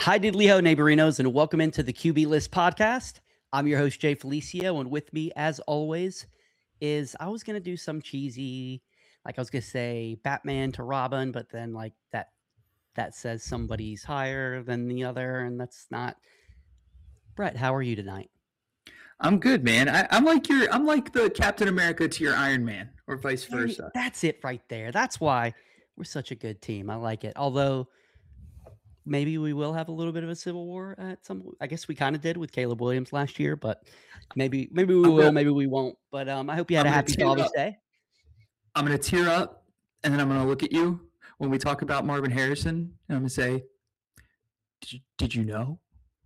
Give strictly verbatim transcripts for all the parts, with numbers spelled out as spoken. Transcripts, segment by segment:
Hi, Diddly-ho, neighborinos, and welcome into the Q B List podcast. I'm your host, Jay Felicio, and with me, as always, is I was going to do some cheesy, like I was going to say Batman to Robin, but then like that that says somebody's higher than the other, and that's not. Brett, how are you tonight? I'm good, man. I, I'm like your, I'm like the Captain America to your Iron Man, or vice And versa. that's it right there. That's why we're such a good team. I like it. Although maybe we will have a little bit of a civil war at some. I guess we kind of did with Caleb Williams last year, but maybe maybe we I'm will, gonna, maybe we won't. But um, I hope you had I'm a gonna happy tear Father's up. Day. I'm gonna tear up, and then I'm gonna look at you when we talk about Marvin Harrison, and I'm gonna say, "Did you, did you know?"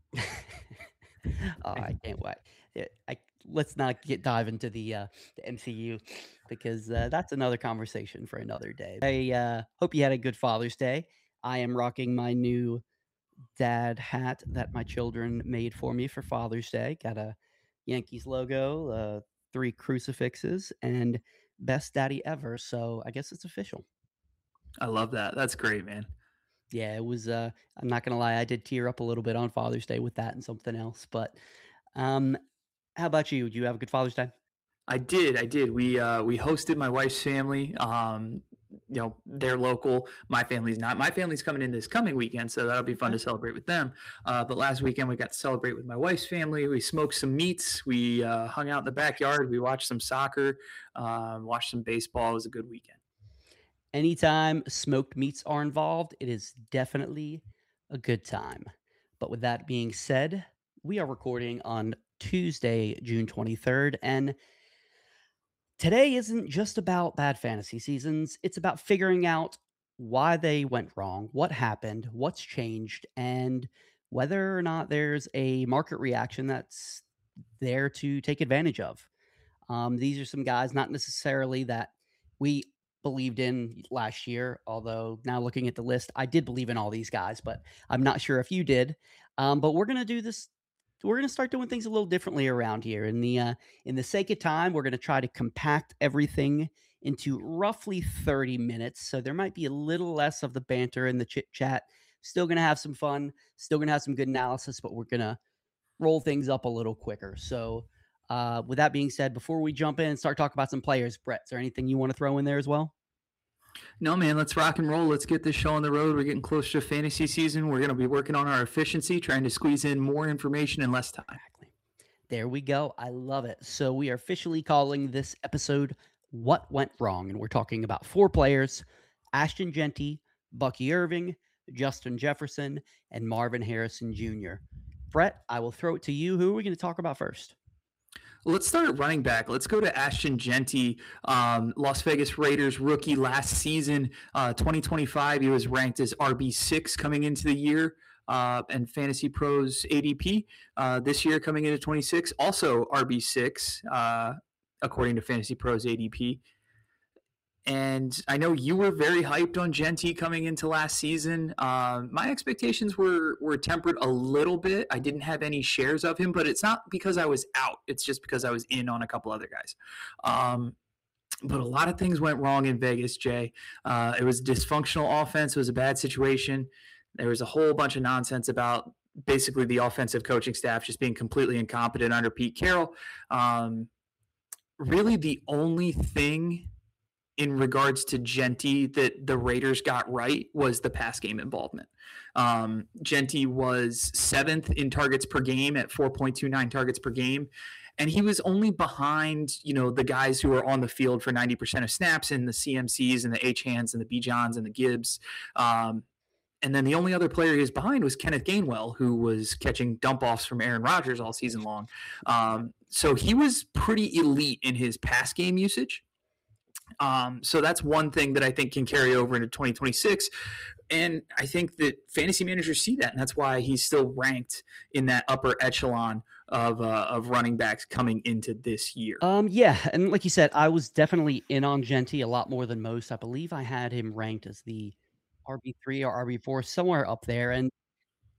Oh, I can't wait. Yeah, I let's not get dive into the uh, the M C U because uh, that's another conversation for another day. I uh, hope you had a good Father's Day. I am rocking my new dad hat that my children made for me for Father's Day. Got a Yankees logo, uh, three crucifixes, and best daddy ever. So I guess it's official. I love that. That's great, man. Yeah, it was. Uh, I'm not gonna lie, I did tear up a little bit on Father's Day with that and something else. But um, how about you? Did you have a good Father's Day? I did. I did. We uh, we hosted my wife's family. Um, you know, they're local. My family's not. My family's coming in this coming weekend, so that'll be fun Okay. to celebrate with them. Uh, but last weekend we got to celebrate with my wife's family. We smoked some meats. We uh, hung out in the backyard. We watched some soccer. Uh, watched some baseball. It was a good weekend. Anytime smoked meats are involved, it is definitely a good time. But with that being said, we are recording on Tuesday, June twenty-third, and today isn't just about bad fantasy seasons. It's about figuring out why they went wrong, what happened, what's changed, and whether or not there's a market reaction that's there to take advantage of. Um, these are some guys, not necessarily that we believed in last year, although now looking at the list, I did believe in all these guys, but I'm not sure if you did. Um, but we're gonna do this. We're gonna start doing things a little differently around here. In the uh, in the sake of time, we're gonna try to compact everything into roughly thirty minutes. So there might be a little less of the banter and the chit chat. Still gonna have some fun. Still gonna have some good analysis, but we're gonna roll things up a little quicker. So, uh, with that being said, before we jump in and start talking about some players, Brett, is there anything you want to throw in there as well? No, man, let's rock and roll. Let's get this show on the road. We're getting close to fantasy season. We're going to be working on our efficiency, trying to squeeze in more information in less time. Exactly. There we go. I love it. So, we are officially calling this episode What Went Wrong. And we're talking about four players: Ashton Genty, Bucky Irving, Justin Jefferson, and Marvin Harrison Junior Brett, I will throw it to you. Who are we going to talk about first? Let's start at running back. Let's go to Ashton Genty, um, Las Vegas Raiders rookie last season, uh, twenty twenty-five. He was ranked as R B six coming into the year, uh, and Fantasy Pros A D P uh, this year coming into twenty-six, also R B six, uh, according to Fantasy Pros A D P. And I know you were very hyped on Genty coming into last season. Um, my expectations were were tempered a little bit. I didn't have any shares of him, but it's not because I was out. It's just because I was in on a couple other guys. Um, but a lot of things went wrong in Vegas, Jay. Uh, it was dysfunctional offense. It was a bad situation. There was a whole bunch of nonsense about basically the offensive coaching staff just being completely incompetent under Pete Carroll. Um, really, the only thing in regards to Genty that the Raiders got right was the pass game involvement. Um, Genty was seventh in targets per game at four point two nine targets per game. And he was only behind, you know, the guys who are on the field for ninety percent of snaps in the C M Cs and the H-Hands and the B-Johns and the Gibbs. Um, and then the only other player he was behind was Kenneth Gainwell, who was catching dump-offs from Aaron Rodgers all season long. Um, so he was pretty elite in his pass game usage. Um, so that's one thing that I think can carry over into twenty twenty-six. And I think that fantasy managers see that, and that's why he's still ranked in that upper echelon of uh, of running backs coming into this year. Um, yeah, and like you said, I was definitely in on Genty a lot more than most. I believe I had him ranked as the R B three or R B four, somewhere up there. And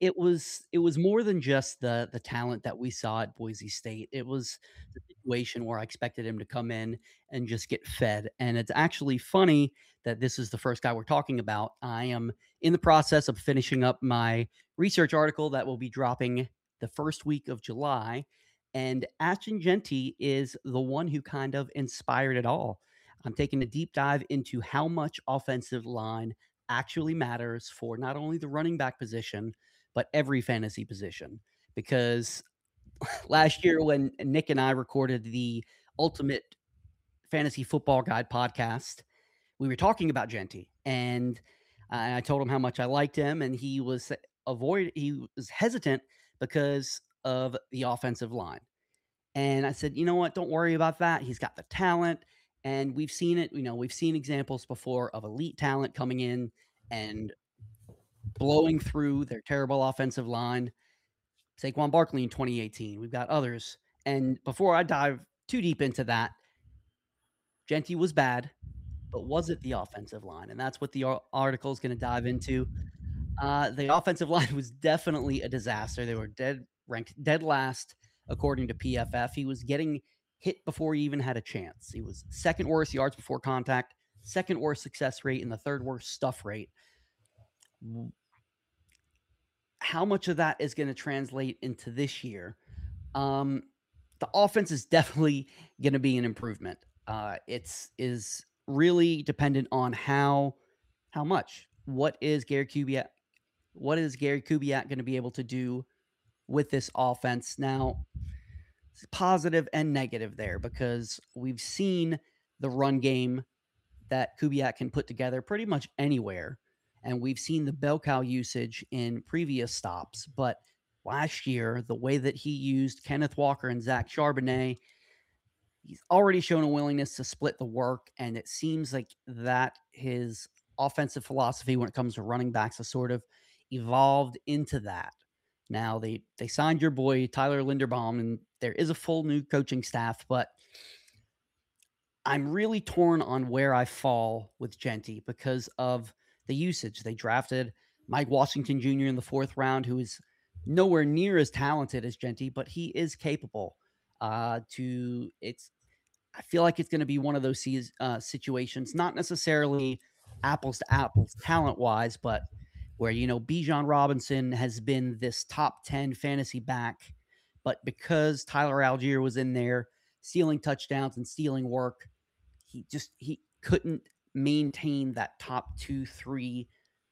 it was it was more than just the the talent that we saw at Boise State. It was the situation where I expected him to come in and just get fed, and it's actually funny that this is the first guy we're talking about. I am in the process of finishing up my research article that will be dropping the first week of July, and Ashton Jeanty is the one who kind of inspired it all. I'm taking a deep dive into how much offensive line actually matters for not only the running back position, but every fantasy position. Because last year, when Nick and I recorded the Ultimate Fantasy Football Guide podcast, we were talking about Jeanty, and I I told him how much I liked him, and he was avoid he was hesitant because of the offensive line. And I said, you know what? Don't worry about that. He's got the talent. And we've seen it. You know, we've seen examples before of elite talent coming in and blowing through their terrible offensive line. Saquon Barkley in twenty eighteen. We've got others. And before I dive too deep into that, Jeanty was bad, but was it the offensive line? And that's what the ar- article is going to dive into. Uh, the offensive line was definitely a disaster. They were dead ranked dead last according to P F F. He was getting hit before he even had a chance. He was second worst yards before contact, second worst success rate, and the third worst stuff rate. How much of that is going to translate into this year? Um, the offense is definitely going to be an improvement. Uh, it's is really dependent on how how much. What is Gary Kubiak? What is Gary Kubiak going to be able to do with this offense? Now, positive and negative there because we've seen the run game that Kubiak can put together pretty much anywhere. And we've seen the bell cow usage in previous stops. But last year, the way that he used Kenneth Walker and Zach Charbonnet, he's already shown a willingness to split the work. And it seems like that his offensive philosophy when it comes to running backs has sort of evolved into that. Now they they signed your boy Tyler Linderbaum, and there is a full new coaching staff, but I'm really torn on where I fall with Jeanty because of the usage. They drafted Mike Washington Junior in the fourth round, who is nowhere near as talented as Jeanty, but he is capable. Uh, to it's, I feel like it's going to be one of those uh, situations, not necessarily apples to apples talent wise, but where, you know, Bijan Robinson has been this top ten fantasy back, but because Tyler Algier was in there stealing touchdowns and stealing work, he just, he couldn't maintain that top two, three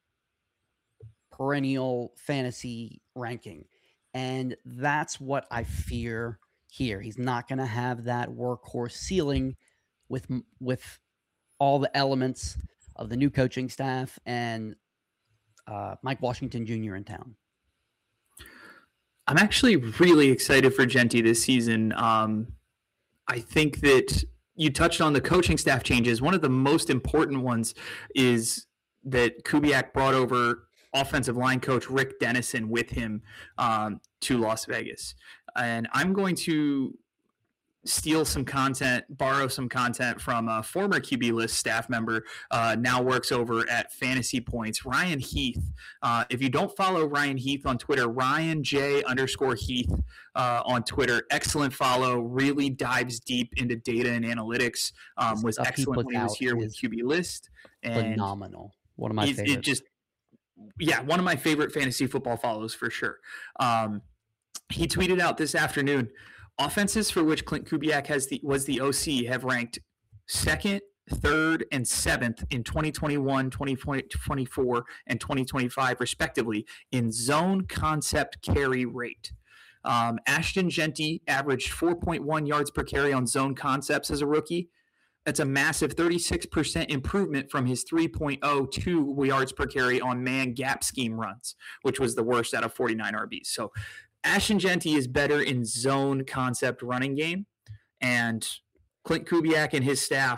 perennial fantasy ranking. And that's what I fear here. He's not going to have that workhorse ceiling with, with all the elements of the new coaching staff and Uh, Mike Washington Junior in town. I'm actually really excited for Jeanty this season. Um, I think that you touched on the coaching staff changes. One of the most important ones is that Kubiak brought over offensive line coach Rick Dennison with him um, to Las Vegas. And I'm going to steal some content, borrow some content from a former Q B List staff member, uh, now works over at Fantasy Points, Ryan Heath. Uh, if you don't follow Ryan Heath on Twitter, Ryan J underscore Heath uh, on Twitter, excellent follow, really dives deep into data and analytics, um, was excellent when he was here with Q B List. And phenomenal. One of my favorites. It just, yeah, one of my favorite fantasy football follows for sure. Um, he tweeted out this afternoon, offenses for which Clint Kubiak has the was the O C have ranked second, third, and seventh in twenty twenty-one, twenty twenty-four, and twenty twenty-five, respectively, in zone concept carry rate. Um, Ashton Jeanty averaged four point one yards per carry on zone concepts as a rookie. That's a massive thirty-six percent improvement from his three point oh two yards per carry on man gap scheme runs, which was the worst out of forty-nine R Bs. So Ashton Jeanty is better in zone concept running game, and Clint Kubiak and his staff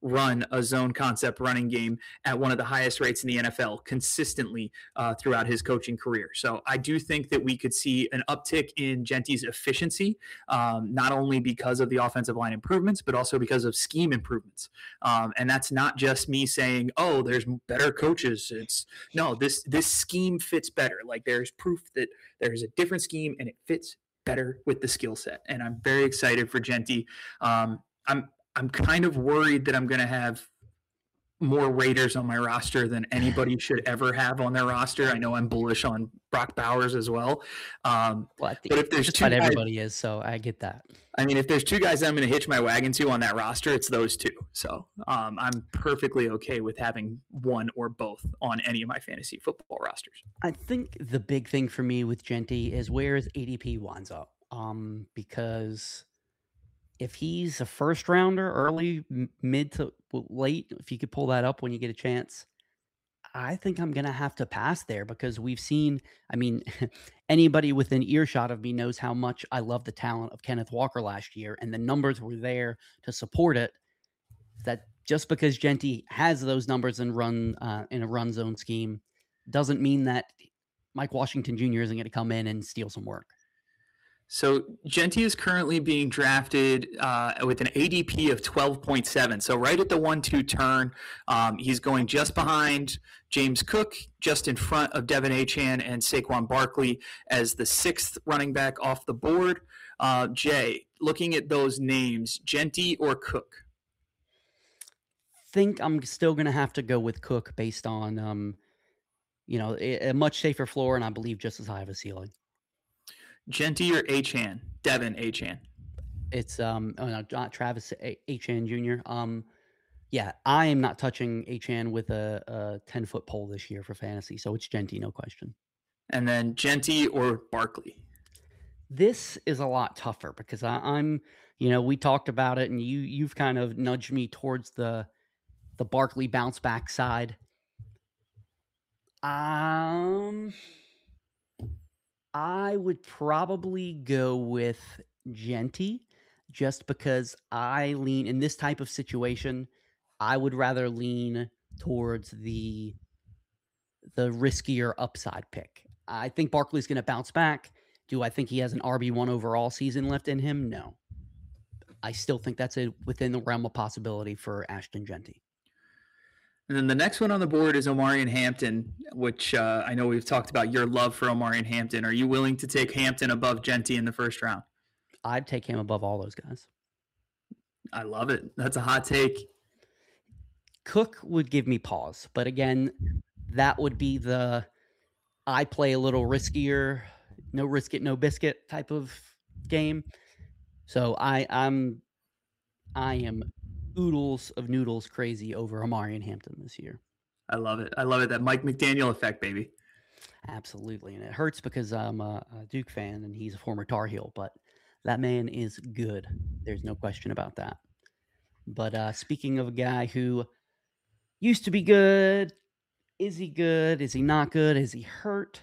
run a zone concept running game at one of the highest rates in the N F L consistently uh, throughout his coaching career. So I do think that we could see an uptick in Genty's efficiency, um, not only because of the offensive line improvements, but also because of scheme improvements. Um, and that's not just me saying, "Oh, there's better coaches." It's no, this this scheme fits better. Like there's proof that there's a different scheme and it fits better with the skill set. And I'm very excited for Genty. Um, I'm I'm kind of worried that I'm going to have more Raiders on my roster than anybody should ever have on their roster. I know I'm bullish on Brock Bowers as well. Um, Well, I think but if there's just two about guys, everybody is, so I get that. I mean, if there's two guys I'm going to hitch my wagon to on that roster, it's those two. So um, I'm perfectly okay with having one or both on any of my fantasy football rosters. I think the big thing for me with Genty is where his A D P winds up. Um, because if he's a first rounder, early, m- mid to w- late, if you could pull that up when you get a chance, I think I'm gonna have to pass there because we've seen. I mean, anybody within earshot of me knows how much I love the talent of Kenneth Walker last year, and the numbers were there to support it. That just because Genty has those numbers and run uh, in a run zone scheme doesn't mean that Mike Washington Junior isn't going to come in and steal some work. So Genty is currently being drafted uh, with an A D P of twelve point seven. So right at the one two turn, um, he's going just behind James Cook, just in front of Devin Achane and Saquon Barkley as the sixth running back off the board. Uh, Jay, looking at those names, Genty or Cook? Think I'm still going to have to go with Cook based on, um, you know, a, a much safer floor and I believe just as high of a ceiling. Genty or Achane? Devin Achane. It's um, oh no, not Travis A- Achan Junior Um, yeah, I am not touching Achan with a, a ten foot pole this year for fantasy, so it's Genty, no question. And then Genty or Barkley? This is a lot tougher because I, I'm, you know, we talked about it, and you you've kind of nudged me towards the the Barkley bounce back side. Um, I would probably go with Genty just because I lean in this type of situation. I would rather lean towards the the riskier upside pick. I think Barkley's going to bounce back. Do I think he has an R B one overall season left in him? No. I still think that's a within the realm of possibility for Ashton Genty. And then the next one on the board is Omarion Hampton, which uh, I know we've talked about your love for Omarion Hampton. Are you willing to take Hampton above Genty in the first round? I'd take him above all those guys. I love it. That's a hot take. Cook would give me pause, but again, that would be the I play a little riskier, no risk it, no biscuit type of game. So I I'm I am oodles of noodles crazy over Omarion Hampton this year. I love it. I love it. That Mike McDaniel effect, baby. Absolutely. And it hurts because I'm a, a Duke fan and he's a former Tar Heel, but that man is good. There's no question about that. But uh, speaking of a guy who used to be good, is he good? Is he not good? Is he hurt?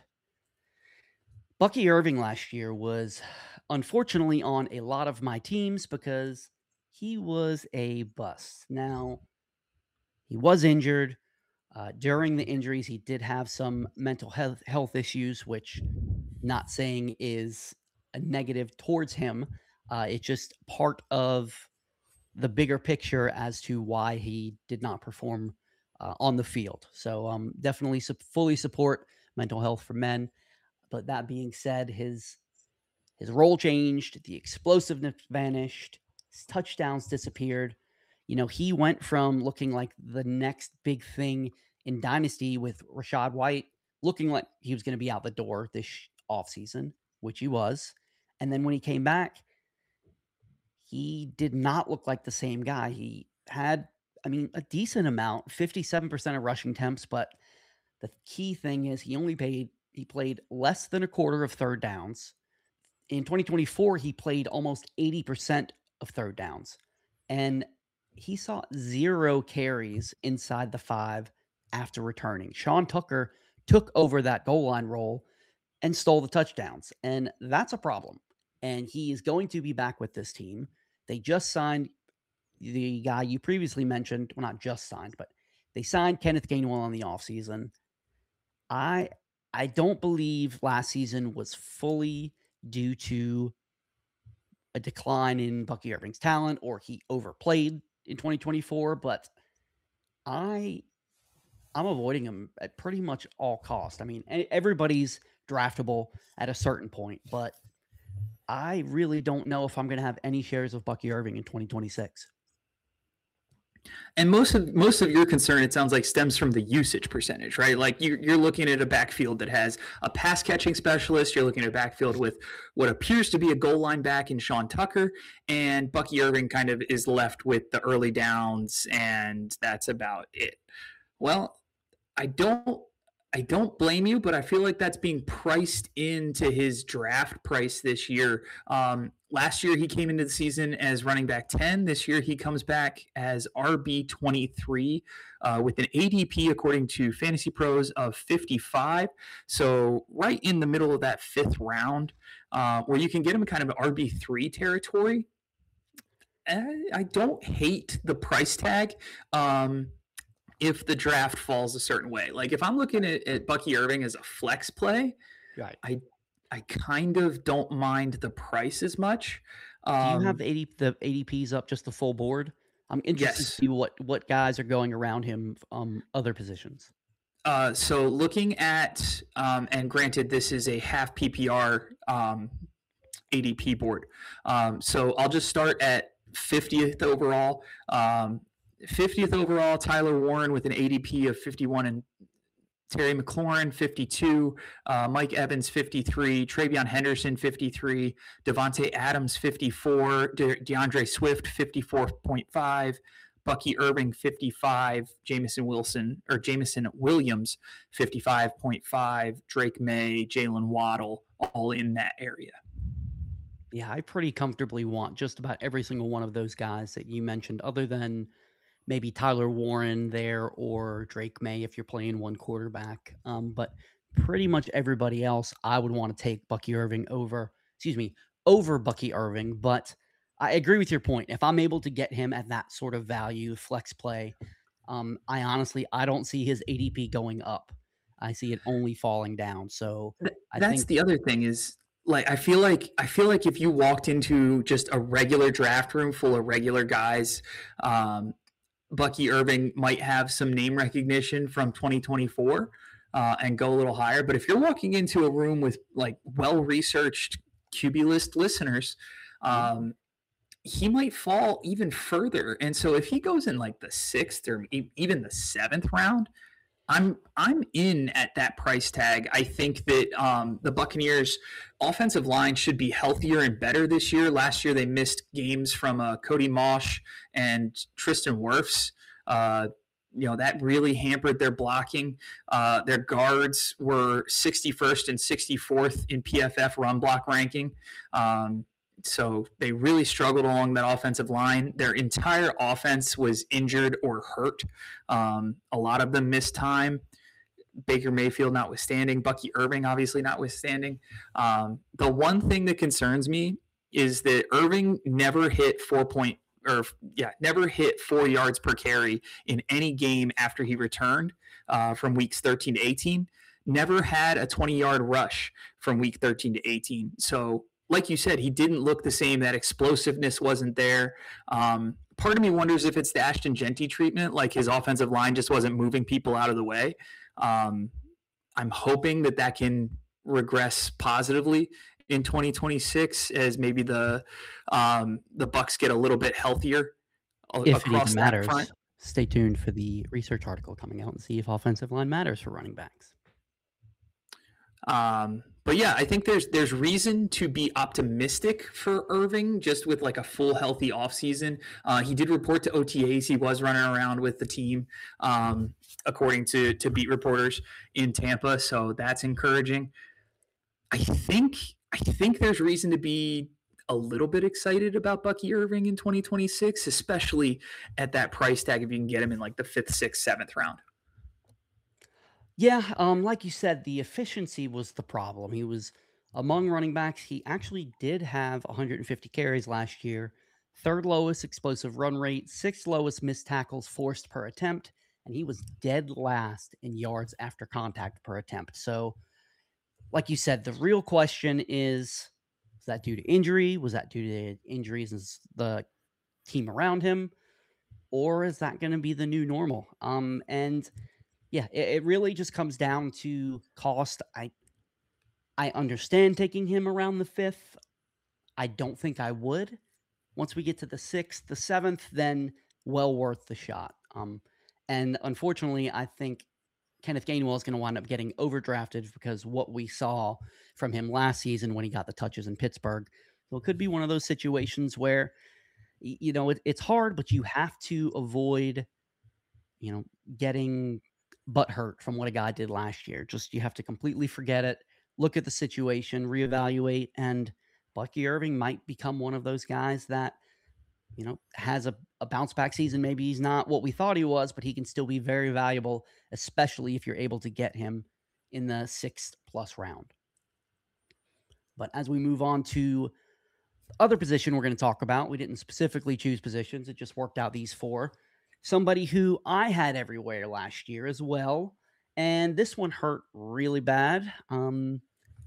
Bucky Irving last year was unfortunately on a lot of my teams because he was a bust. Now, he was injured. Uh, during the injuries, he did have some mental health, health issues, which not saying is a negative towards him. Uh, it's just part of the bigger picture as to why he did not perform uh, on the field. So um, definitely su- fully support mental health for men. But that being said, his his role changed, the explosiveness vanished, his touchdowns disappeared. You know, he went from looking like the next big thing in Dynasty with Rashad White, looking like he was going to be out the door this offseason, which he was. And then when he came back, he did not look like the same guy. He had, I mean, a decent amount, fifty-seven percent of rushing attempts, but the key thing is he only paid, he played less than a quarter of third downs. In twenty twenty-four, he played almost eighty percent of third downs. And he saw zero carries inside the five after returning. Sean Tucker took over that goal line role and stole the touchdowns. And that's a problem. And he is going to be back with this team. They just signed the guy you previously mentioned, well, not just signed, but they signed Kenneth Gainwell in the offseason. I I don't believe last season was fully due to a decline in Bucky Irving's talent or he overplayed in twenty twenty-four, but I I'm avoiding him at pretty much all cost. I mean, e- everybody's draftable at a certain point, but I really don't know if I'm going to have any shares of Bucky Irving in twenty twenty-six. And most of most of your concern, it sounds like, stems from the usage percentage, right? Like you, you're looking at a backfield that has a pass catching specialist. You're looking at a backfield with what appears to be a goal line back in Sean Tucker, and Bucky Irving kind of is left with the early downs, and that's about it. Well, I don't I don't blame you, but I feel like that's being priced into his draft price this year. Um, last year he came into the season as running back ten. This year he comes back as R B twenty-three uh, with an A D P, according to Fantasy Pros, of fifty-five. So right in the middle of that fifth round, uh, where you can get him in kind of R B three territory. I don't hate the price tag. Um, if the draft falls a certain way. Like if I'm looking at, at Bucky Irving as a flex play, Right. I I kind of don't mind the price as much. Do you have Um, the eighty the A D Ps up just the full board? I'm interested to yes. see what what guys are going around him um other positions. Uh, so looking at um, and granted, this is a half P P R um, A D P board. Um, so I'll just start at fiftieth overall. Um, fiftieth overall, Tyler Warren with an A D P of fifty-one, and Terry McLaurin, fifty-two, uh, Mike Evans, fifty-three, Travion Henderson, fifty-three, Devontae Adams, fifty-four, De- DeAndre Swift, fifty-four point five, Bucky Irving, fifty-five, Jamison Wilson, or Jamison Williams, fifty-five point five, Drake May, Jalen Waddle, all in that area. Yeah, I pretty comfortably want just about every single one of those guys that you mentioned, other than maybe Tyler Warren there or Drake May if you're playing one quarterback. Um, but pretty much everybody else, I would want to take Bucky Irving over, excuse me, over Bucky Irving. But I agree with your point. If I'm able to get him at that sort of value, flex play, um, I honestly I don't see his A D P going up. I see it only falling down. So I That's think the other thing is, like, I feel like I feel like if you walked into just a regular draft room full of regular guys, um, Bucky Irving might have some name recognition from twenty twenty-four uh, and go a little higher. But if you're walking into a room with like well-researched Q B list listeners, um, he might fall even further. And so if he goes in like the sixth or e- even the seventh round, I'm I'm in at that price tag. I think that um, the Buccaneers' offensive line should be healthier and better this year. Last year they missed games from uh, Cody Mosh and Tristan Wirfs. Uh, you know that really hampered their blocking. Uh, their guards were sixty-first and sixty-fourth in P F F run block ranking. Um, so they really struggled along that offensive line. Their entire offense was injured or hurt. Um, a lot of them missed time. Baker Mayfield notwithstanding, Bucky Irving obviously notwithstanding. Um, the one thing that concerns me is that Irving never hit four point or yeah, never hit four yards per carry in any game after he returned uh, from weeks thirteen to eighteen. Never had a twenty-yard rush from week thirteen to eighteen. So like you said, he didn't look the same. That explosiveness wasn't there. Um, part of me wonders if it's the Ashton Genty treatment, like his offensive line just wasn't moving people out of the way. Um, I'm hoping that that can regress positively in twenty twenty-six as maybe the um, the Bucks get a little bit healthier if it even across that front. matters, stay tuned for the research article coming out and see if offensive line matters for running backs. Um, but yeah, I think there's there's reason to be optimistic for Irving just with like a full healthy offseason. Uh, he did report to O T As. He was running around with the team, um, according to to beat reporters in Tampa. So that's encouraging. I think I think there's reason to be a little bit excited about Bucky Irving in twenty twenty-six, especially at that price tag if you can get him in like the fifth, sixth, seventh round. Yeah, um, like you said, the efficiency was the problem. He was among running backs. He actually did have one hundred fifty carries last year, third lowest explosive run rate, sixth lowest missed tackles forced per attempt, and he was dead last in yards after contact per attempt. So, like you said, the real question is, was that due to injury? Was that due to injuries and the team around him? Or is that going to be the new normal? Um, and yeah, it, it really just comes down to cost. I I understand taking him around the fifth. I don't think I would. Once we get to the sixth, the seventh, then well worth the shot. Um, and unfortunately, I think Kenneth Gainwell is going to wind up getting overdrafted because what we saw from him last season when he got the touches in Pittsburgh. So it could be one of those situations where, you know, it, it's hard, but you have to avoid, you know, getting butt hurt from what a guy did last year. Just you have to completely forget it, look at the situation, reevaluate, and Bucky Irving might become one of those guys that, you know, has a, a bounce back season. Maybe he's not what we thought he was, but he can still be very valuable, especially if you're able to get him in the sixth plus round. But as we move on to the other position we're going to talk about, we didn't specifically choose positions, it just worked out these four. Somebody who I had everywhere last year as well. And this one hurt really bad. Um,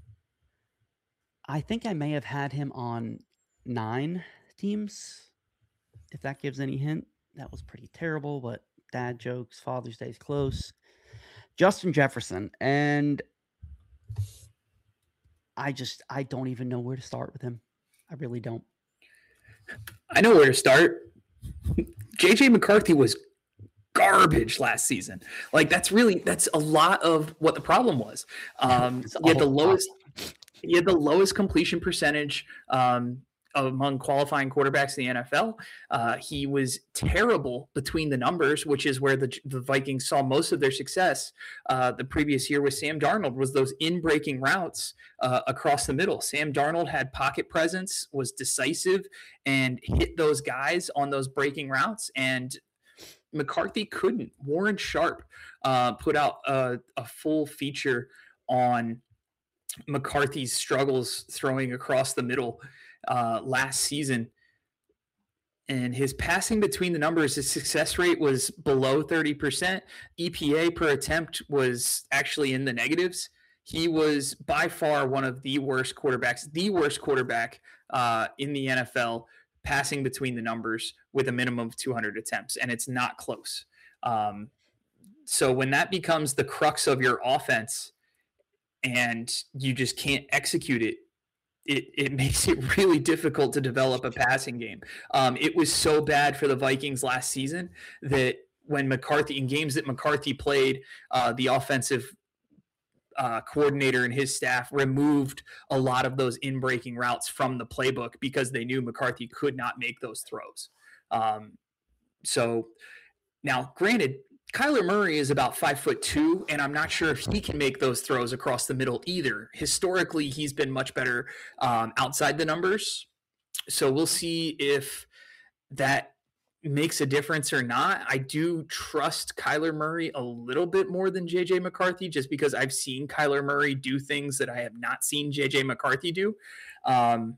I think I may have had him on nine teams, if that gives any hint. That was pretty terrible, but dad jokes, Father's Day's close. Justin Jefferson. And I just, I don't even know where to start with him. I really don't. I know where to start. J J McCarthy was garbage last season. Like that's really, that's a lot of what the problem was. Um, he had the lowest, he had the lowest completion percentage um, among qualifying quarterbacks in the N F L. Uh, he was terrible between the numbers, which is where the, the Vikings saw most of their success uh, the previous year with Sam Darnold, was those in-breaking routes uh, across the middle. Sam Darnold had pocket presence, was decisive, and hit those guys on those breaking routes, and McCarthy couldn't. Warren Sharp uh, put out a, a full feature on McCarthy's struggles throwing across the middle uh, last season. And his passing between the numbers, his success rate was below thirty percent. E P A per attempt was actually in the negatives. He was by far one of the worst quarterbacks, the worst quarterback uh, in the N F L, passing between the numbers with a minimum of two hundred attempts, and it's not close. Um, so when that becomes the crux of your offense and you just can't execute it, it, it makes it really difficult to develop a passing game. Um, it was so bad for the Vikings last season that when McCarthy, in games that McCarthy played, uh, the offensive uh, coordinator and his staff removed a lot of those in-breaking routes from the playbook because they knew McCarthy could not make those throws. Um, so now, granted, Kyler Murray is about five foot two, and I'm not sure if he can make those throws across the middle either. Historically, he's been much better um, outside the numbers. So we'll see if that makes a difference or not. I do trust Kyler Murray a little bit more than J J McCarthy, just because I've seen Kyler Murray do things that I have not seen J J McCarthy do. Um,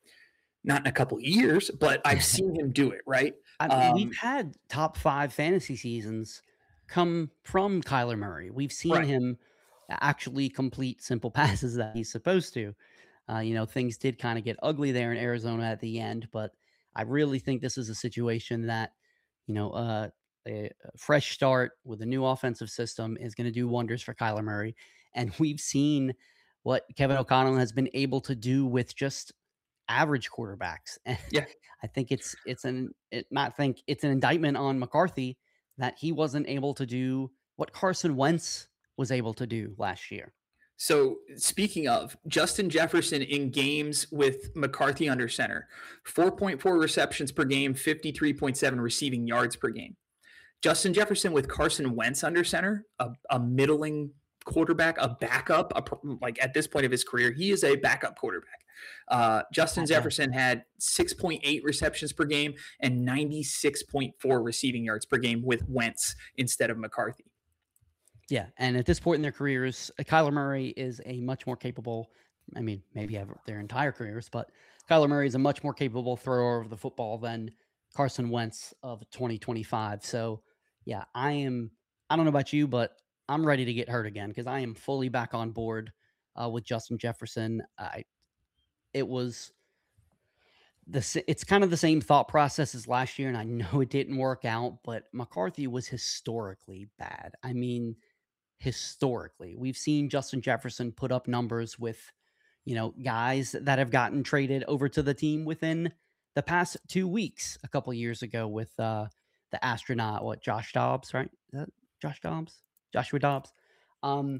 not in a couple years, but I've seen him do it, right? I mean, Um, we've had top five fantasy seasons come from Kyler Murray. We've seen right. him actually complete simple passes that he's supposed to. Uh, you know, things did kind of get ugly there in Arizona at the end, but I really think this is a situation that, you know, uh, a, a fresh start with a new offensive system is going to do wonders for Kyler Murray. And we've seen what Kevin O'Connell has been able to do with just average quarterbacks. And Yeah. I think it's it's an it not think it's an indictment on McCarthy that he wasn't able to do what Carson Wentz was able to do last year. So speaking of Justin Jefferson in games with McCarthy under center, four point four receptions per game, fifty-three point seven receiving yards per game. Justin Jefferson with Carson Wentz under center, a, a middling quarterback, a backup, a, like at this point of his career, he is a backup quarterback. Uh, Justin Okay. Jefferson had six point eight receptions per game and ninety-six point four receiving yards per game with Wentz instead of McCarthy. Yeah, and at this point in their careers, uh, Kyler Murray is a much more capable, I mean, maybe ever their entire careers, but Kyler Murray is a much more capable thrower of the football than Carson Wentz of twenty twenty-five. So, yeah, I am I don't know about you, but I'm ready to get hurt again because I am fully back on board uh, with Justin Jefferson. I it was the s- it's kind of the same thought process as last year, and I know it didn't work out, but McCarthy was historically bad. I mean, historically, we've seen Justin Jefferson put up numbers with, you know, guys that have gotten traded over to the team within the past two weeks. A couple years ago with uh, the astronaut, what Josh Dobbs, right? Is that Josh Dobbs, Joshua Dobbs. Um,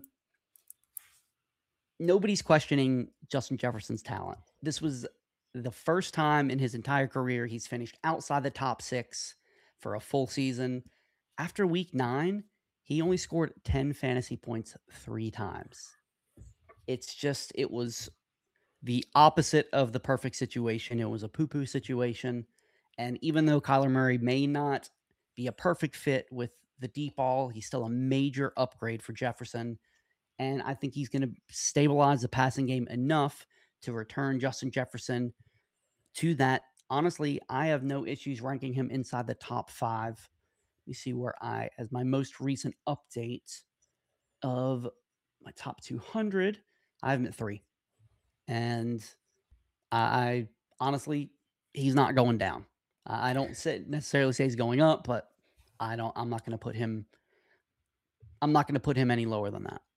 Nobody's questioning Justin Jefferson's talent. This was the first time in his entire career he's finished outside the top six for a full season. After week nine, he only scored ten fantasy points three times. It's just, it was the opposite of the perfect situation. It was a poo poo situation. And even though Kyler Murray may not be a perfect fit with the deep ball, he's still a major upgrade for Jefferson. And I think he's going to stabilize the passing game enough to return Justin Jefferson to that. Honestly, I have no issues ranking him inside the top five. Let me see where I, as my most recent update of my top two hundred, I have him at three. And I, I honestly, he's not going down. I I don't say, necessarily say he's going up, but I don't, I'm not going to put him, I'm not going to put him any lower than that.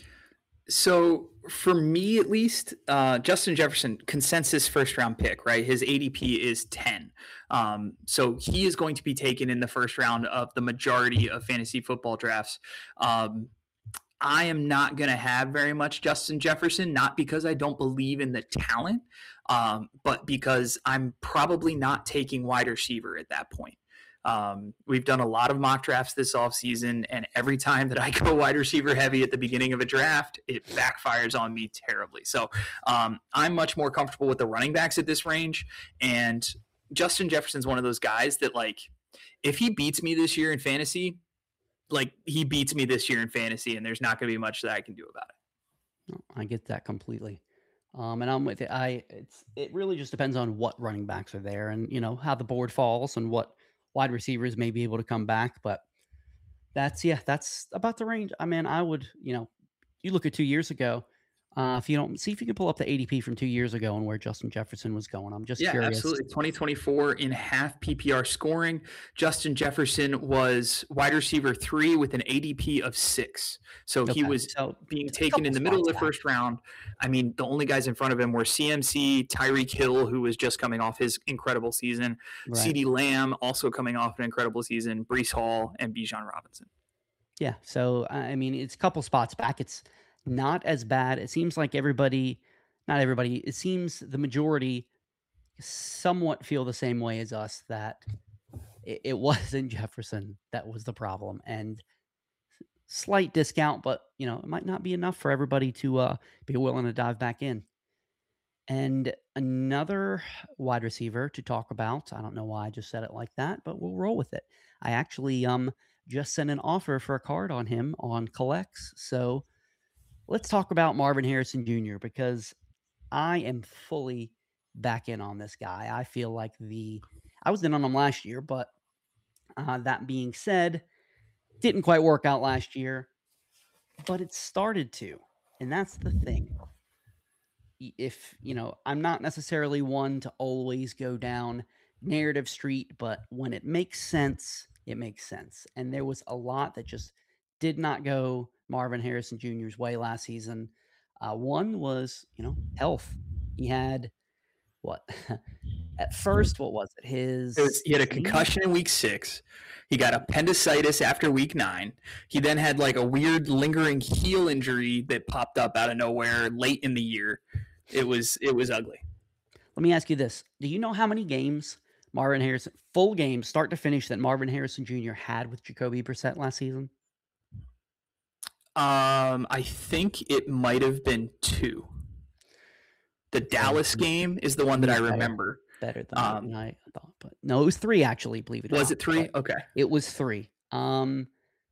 So for me, at least, uh, Justin Jefferson, consensus first round pick, right? His A D P is ten. Um, so he is going to be taken in the first round of the majority of fantasy football drafts. Um, I am not going to have very much Justin Jefferson, not because I don't believe in the talent, um, but because I'm probably not taking wide receiver at that point. Um, we've done a lot of mock drafts this offseason, and every time that I go wide receiver heavy at the beginning of a draft, it backfires on me terribly. So um, I'm much more comfortable with the running backs at this range. And Justin Jefferson's one of those guys that, like, if he beats me this year in fantasy, like he beats me this year in fantasy, and there's not going to be much that I can do about it. No, I get that completely. Um, and I'm with it. I it's it really just depends on what running backs are there and you know how the board falls and what wide receivers may be able to come back. But that's yeah, that's about the range. I mean, I would, you know, you look at two years ago. Uh, if you don't see if you can pull up the A D P from two years ago and where Justin Jefferson was going. I'm just Yeah, curious. absolutely. twenty twenty-four in half P P R scoring. Justin Jefferson was wide receiver three with an A D P of six. So he Okay, was so being a taken couple in the middle of spots the back. first round. I mean, the only guys in front of him were C M C, Tyreek Hill, who was just coming off his incredible season, Right. CeeDee Lamb, also coming off an incredible season, Brees Hall, and Bijan Robinson. Yeah. So I I mean, it's a couple spots back. It's not as bad. It seems like everybody, not everybody. It seems the majority somewhat feel the same way as us that it, it wasn't Jefferson that was the problem, and slight discount, but you know it might not be enough for everybody to uh, be willing to dive back in. And another wide receiver to talk about. I don't know why I just said it like that, but we'll roll with it. I actually um just sent an offer for a card on him on Collects. So let's talk about Marvin Harrison Junior because I am fully back in on this guy. I feel like the I was in on him last year, but uh, that being said, didn't quite work out last year, but it started to, and that's the thing. Y- If you know, I'm not necessarily one to always go down narrative street, but when it makes sense, it makes sense. And there was a lot that just did not go Marvin Harrison Junior's way last season. Uh, one was, you know, health. He had what at first, what was it? It was, His he had a knee? concussion in week six. He got appendicitis after week nine. He then had like a weird lingering heel injury that popped up out of nowhere late in the year. It was it was ugly. Let me ask you this. Do you know how many games Marvin Harrison, full games, start to finish, that Marvin Harrison Junior had with Jacoby Brissett last season? Um, I think it might have been two. The Okay. Dallas game is the one He that I was better. remember. Better than I than Um, I thought, but no, it was three actually, believe it or was not, it three? but Okay. it was three. Um,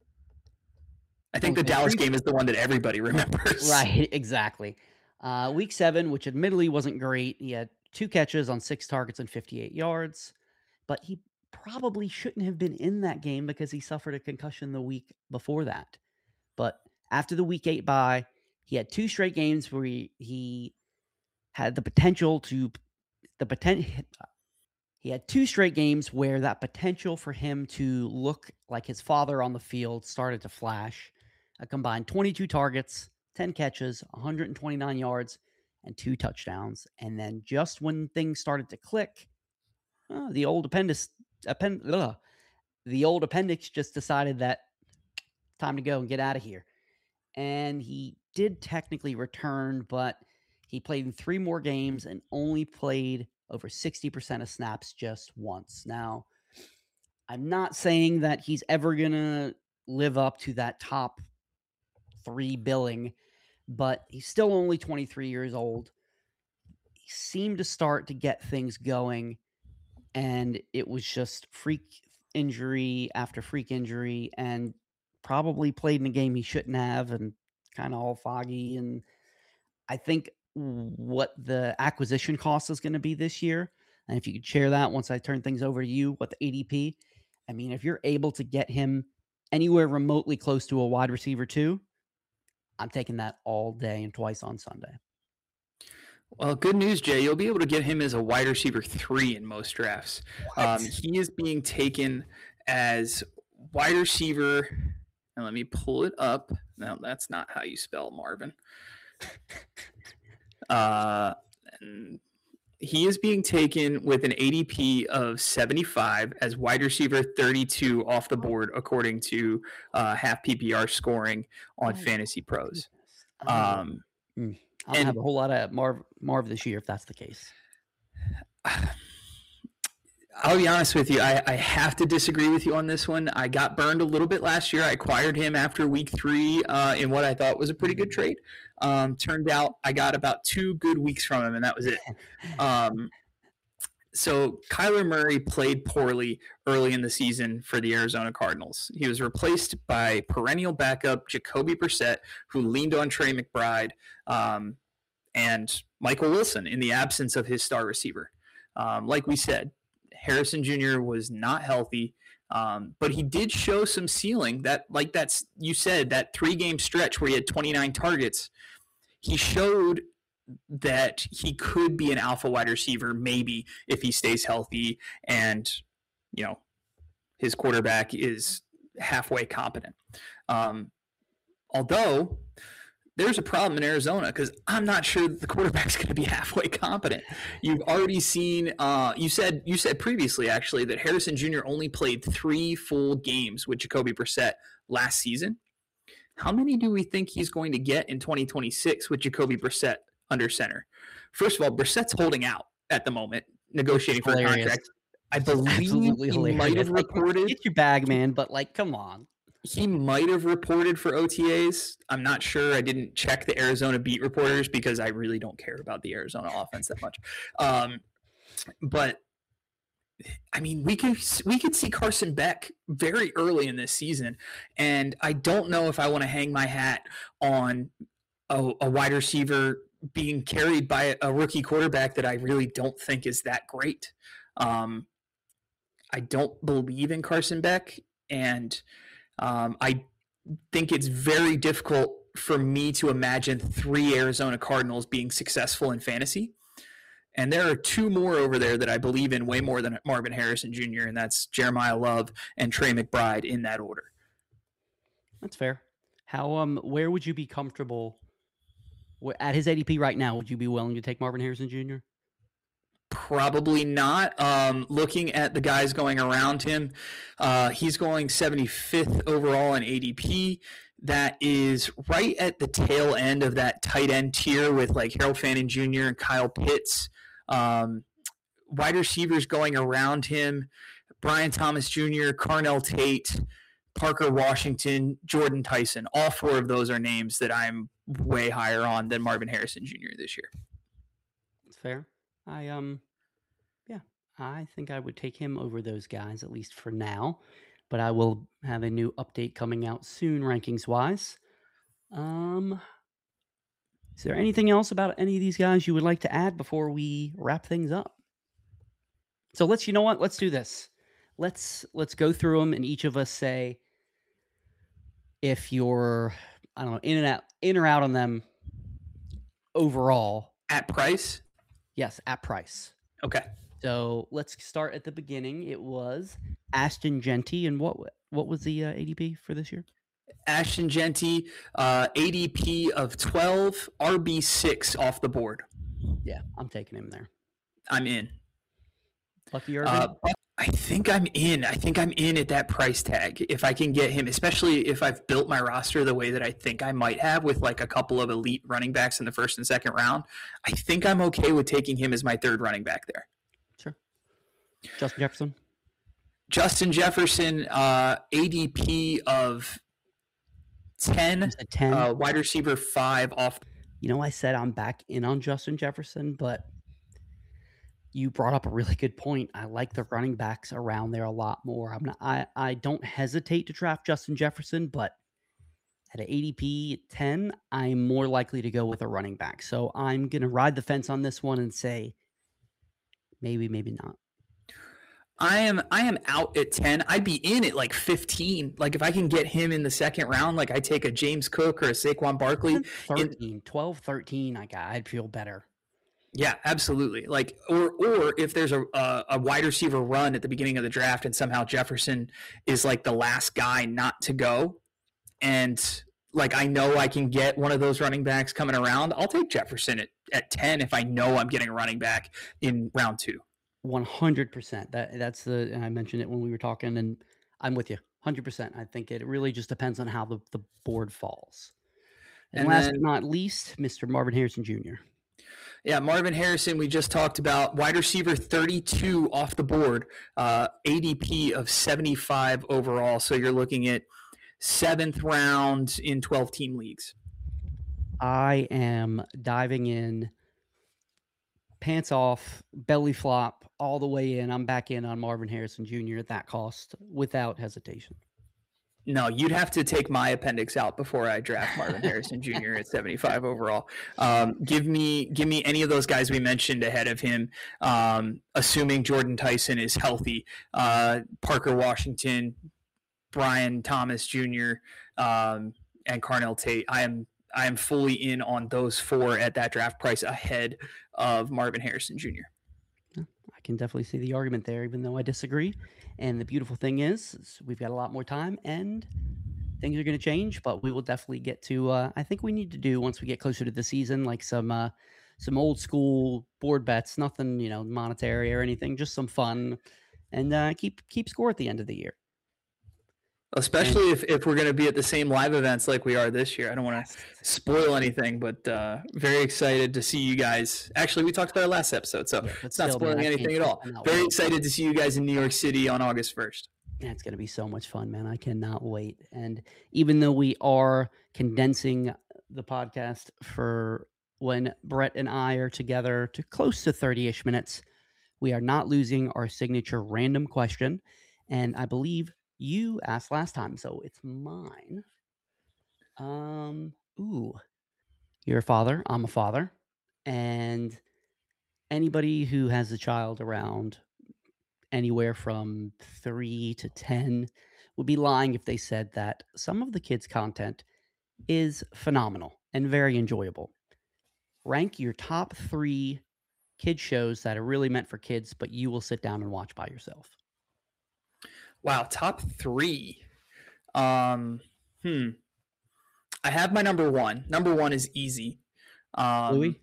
I think the okay, Dallas pre game is the one that everybody remembers. right, exactly. Uh, week seven, which admittedly wasn't great, he had two catches on six targets and fifty-eight yards, but he probably shouldn't have been in that game because he suffered a concussion the week before that. But after the week eight bye, he had two straight games where he, he had the potential to the potential. He had two straight games where that potential for him to look like his father on the field started to flash. A combined twenty-two targets, ten catches, one hundred twenty-nine yards, and two touchdowns. And then just when things started to click, uh, the old appendix, append, ugh, the old appendix just decided that time to go and get out of here. And he did technically return, but he played in three more games and only played over sixty percent of snaps just once. Now, I'm not saying that he's ever going to live up to that top three billing, but he's still only twenty-three years old. He seemed to start to get things going, and it was just freak injury after freak injury, and probably played in a game he shouldn't have, and kind of all foggy. And I think what the acquisition cost is going to be this year, and if you could share that once I turn things over to you, what the A D P, I mean, if you're able to get him anywhere remotely close to a wide receiver too, I'm taking that all day and twice on Sunday. Well, good news, Jay. You'll be able to get him as a wide receiver three in most drafts. Um, he is being taken as wide receiver. And let me pull it up. No, that's not how you spell Marvin. Uh, and he is being taken with an A D P of seventy-five as wide receiver thirty-two off the board, according to uh, half P P R scoring on Oh, Fantasy Pros. Oh, Um, mm. I don't and have a whole lot of Marv Marv this year if that's the case. I'll be honest with you. I, I have to disagree with you on this one. I got burned a little bit last year. I acquired him after week three uh, in what I thought was a pretty good trade. Um, turned out I got about two good weeks from him, and that was it. Um, so Kyler Murray played poorly early in the season for the Arizona Cardinals. He was replaced by perennial backup Jacoby Brissett, who leaned on Trey McBride um, and Michael Wilson in the absence of his star receiver. Um, like we said, Harrison Junior was not healthy, um, but he did show some ceiling. That, like that's you said, that three-game stretch where he had twenty-nine targets, he showed that he could be an alpha wide receiver, maybe if he stays healthy and, you know, his quarterback is halfway competent. Um, although there's a problem in Arizona because I'm not sure that the quarterback's going to be halfway competent. You've already seen. Uh, you said you said previously actually that Harrison Junior only played three full games with Jacoby Brissett last season. How many do we think he's going to get in twenty twenty-six with Jacoby Brissett under center? First of all, Brissett's holding out at the moment, negotiating for a contract. I believe Absolutely he hilarious. might have Like, reported. get your bag, man, but like, come on. He might have reported for O T As. I'm not sure. I didn't check the Arizona beat reporters because I really don't care about the Arizona offense that much. Um, but I mean, we could we could see Carson Beck very early in this season, and I don't know if I want to hang my hat on a, a wide receiver being carried by a rookie quarterback that I really don't think is that great. Um, I don't believe in Carson Beck, and Um, I think it's very difficult for me to imagine three Arizona Cardinals being successful in fantasy. And there are two more over there that I believe in way more than Marvin Harrison Junior, and that's Jeremiah Love and Trey McBride in that order. That's fair. How um where would you be comfortable at his A D P right now? Would you be willing to take Marvin Harrison Junior? Probably not. Um, looking at the guys going around him, uh, he's going seventy-fifth overall in A D P. That is right at the tail end of that tight end tier with like Harold Fannin Junior and Kyle Pitts. Um, wide receivers going around him, Brian Thomas Junior, Carnell Tate, Parker Washington, Jordan Tyson. All four of those are names that I'm way higher on than Marvin Harrison Junior this year. That's fair. I um yeah, I think I would take him over those guys at least for now, but I will have a new update coming out soon rankings wise. Um Is there anything else about any of these guys you would like to add before we wrap things up? So let's, you know what? Let's do this. Let's let's go through them and each of us say if you're, I don't know, in and out, in or out on them overall. At price? Yes, at price. Okay. So let's start at the beginning. It was Ashton Jeanty, and what what was the uh, A D P for this year? Ashton Jeanty, uh, A D P of twelve, R B six off the board. Yeah, I'm taking him there. I'm in. Bucky Irving? Uh, I think I'm in. I think I'm in at that price tag. If I can get him, especially if I've built my roster the way that I think I might have with like a couple of elite running backs in the first and second round, I think I'm okay with taking him as my third running back there. Sure. Justin Jefferson? Justin Jefferson, uh, A D P of ten, ten. Uh, wide receiver five off. You know, I said I'm back in on Justin Jefferson, but you brought up a really good point. I like the running backs around there a lot more. I'm not, I, I don't hesitate to draft Justin Jefferson, but at an A D P at ten, I'm more likely to go with a running back. So I'm going to ride the fence on this one and say maybe, maybe not. I am I am out at ten. I'd be in at like fifteen. Like if I can get him in the second round, like I take a James Cook or a Saquon Barkley. thirteen, in, twelve, thirteen, I got, I'd feel better. Yeah, absolutely. Like, or or if there's a, a a wide receiver run at the beginning of the draft and somehow Jefferson is like the last guy not to go, and like I know I can get one of those running backs coming around, I'll take Jefferson at, at ten if I know I'm getting a running back in round two. one hundred percent. That that's the, and I mentioned it when we were talking, and I'm with you one hundred percent. I think it really just depends on how the, the board falls. And, and last then, but not least, Mister Marvin Harrison Junior Yeah, Marvin Harrison, we just talked about, wide receiver thirty-two off the board, uh, A D P of seventy-five overall. So you're looking at seventh round in twelve-team leagues. I am diving in, pants off, belly flop, all the way in. I'm back in on Marvin Harrison Junior at that cost without hesitation. No, you'd have to take my appendix out before I draft Marvin Harrison Junior at seventy-five overall. Um, give me, give me any of those guys we mentioned ahead of him, um, assuming Jordan Tyson is healthy. Uh, Parker Washington, Brian Thomas Junior, um, and Carnell Tate. I am, I am fully in on those four at that draft price ahead of Marvin Harrison Junior I can definitely see the argument there, even though I disagree. And the beautiful thing is, is we've got a lot more time and things are going to change, but we will definitely get to, uh, I think we need to do once we get closer to the season, like some, uh, some old school board bets, nothing, you know, monetary or anything, just some fun and, uh, keep, keep score at the end of the year. Especially if, if we're going to be at the same live events like we are this year. I don't want to spoil anything, but uh, very excited to see you guys. Actually, we talked about it last episode, so yeah, it's not spoiling man, anything at all. Very excited to see you guys in New York City on August first. Yeah, it's going to be so much fun, man. I cannot wait. And even though we are condensing the podcast for when Brett and I are together to close to thirty-ish minutes, we are not losing our signature random question. And I believe you asked last time, so it's mine. Um, ooh, you're a father. I'm a father. And anybody who has a child around anywhere from three to ten would be lying if they said that some of the kids' content is phenomenal and very enjoyable. Rank your top three kid shows that are really meant for kids, but you will sit down and watch by yourself. Wow, top three. Um, hmm. I have my number one. Number one is easy. Um, Louis?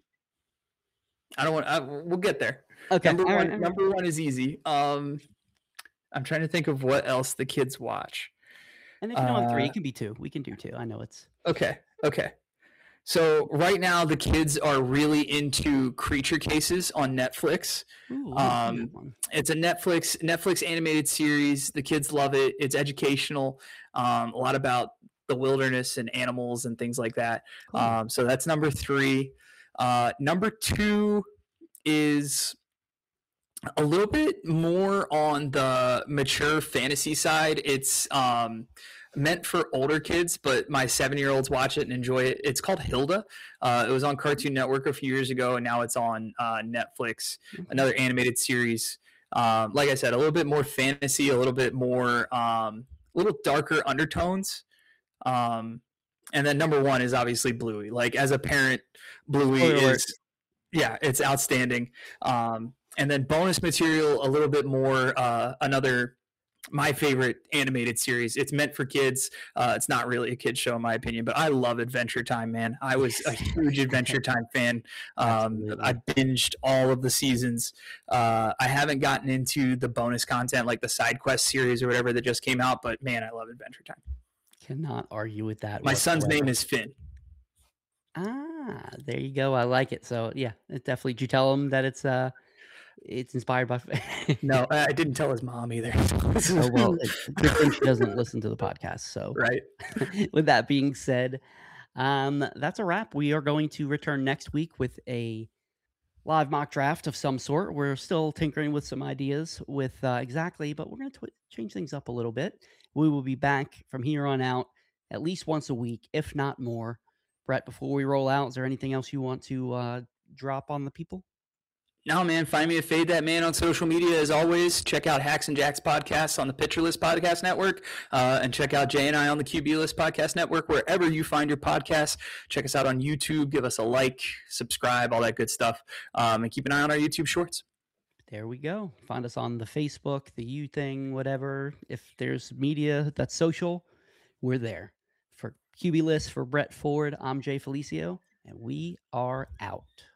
I don't want. I, we'll get there. Okay. Number all one. Right, all number right. one is easy. Um, I'm trying to think of what else the kids watch. And if you don't uh, have three, it can be two. We can do two. I know it's okay. Okay. So right now the kids are really into Creature Cases on Netflix. Ooh, um, it's a Netflix Netflix animated series. The kids love it. It's educational. Um, a lot about the wilderness and animals and things like that. Cool. Um, so that's number three. Uh, number two is a little bit more on the mature fantasy side. It's um, meant for older kids, but my seven year olds watch it and enjoy it. It's called Hilda. Uh, it was on Cartoon Network a few years ago, and now it's on uh, Netflix. Okay. Another animated series. Um, like I said, a little bit more fantasy, a little bit more, um, a little darker undertones. Um, and then number one is obviously Bluey. Like as a parent, Bluey Spoiler alert. is, yeah, it's outstanding. Um, and then bonus material, a little bit more. Uh, another my favorite animated series. It's meant for kids. Uh, it's not really a kid show in my opinion, but I love Adventure Time, man. I was a huge Adventure Time fan. Um, I Absolutely. binged all of the seasons. Uh, I haven't gotten into the bonus content like the side quest series or whatever that just came out, but man, I love Adventure Time. Cannot argue with that My son's name whatsoever. is Finn. Ah, there you go. I like it. So yeah, it definitely. Did you tell him that it's uh it's inspired by? No, I didn't tell his mom either. Oh well, it, good thing she doesn't listen to the podcast. So Right. with that being said, um, that's a wrap. We are going to return next week with a live mock draft of some sort. We're still tinkering with some ideas with uh, exactly, but we're going to tw- change things up a little bit. We will be back from here on out at least once a week, if not more. Brett, before we roll out, is there anything else you want to uh, drop on the people? No, man, find me at Fade That Man on social media as always. Check out Hacks and Jacks podcasts on the Pitcher List Podcast Network, uh, and check out Jay and I on the Q B List Podcast Network, wherever you find your podcasts. Check us out on YouTube. Give us a like, subscribe, all that good stuff, um, and keep an eye on our YouTube shorts. There we go. Find us on the Facebook, the U thing, whatever. If there's media that's social, we're there. For Q B List, for Brett Ford, I'm Jay Felicio, and we are out.